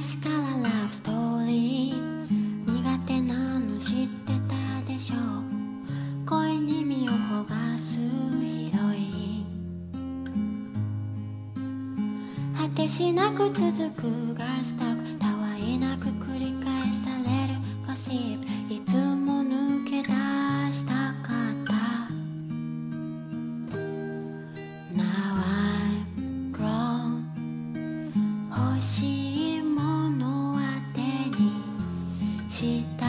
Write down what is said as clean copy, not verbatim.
昔からラブストーリー苦手なの知ってたでしょう。恋に身を焦がすヒロイン、果てしなく続くガールストーク、たわいなく繰り返されるゴシップ、いつも抜け出したかった。 Now I'm grown、 欲しいものは手にした